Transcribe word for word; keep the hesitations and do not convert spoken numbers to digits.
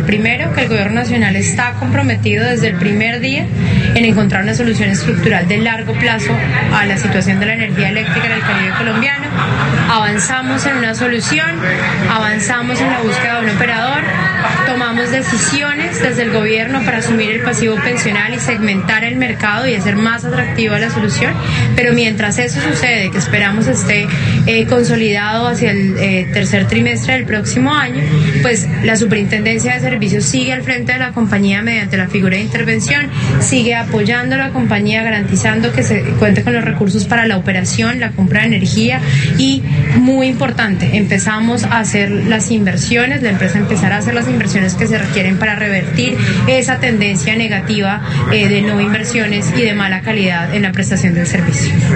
Primero, que el Gobierno Nacional está comprometido desde el primer día en encontrar una solución estructural de largo plazo a la situación de la energía eléctrica en el Caribe colombiano. Avanzamos en una solución, avanzamos en la búsqueda de un operador, tomamos decisiones desde el gobierno para asumir el pasivo pensional y segmentar el mercado y hacer más atractiva la solución, pero mientras eso sucede, que esperamos esté eh, consolidado hacia el eh, tercer trimestre del próximo año, pues la Superintendencia de Servicios sigue al frente de la compañía mediante la figura de intervención, sigue apoyando a la compañía, garantizando que se cuente con los recursos para la operación, la compra de energía y, muy importante, empezamos a hacer las inversiones, la empresa empezará a hacer las inversiones que se requieren para revertir esa tendencia negativa eh, de no inversiones y de mala calidad en la prestación del servicio.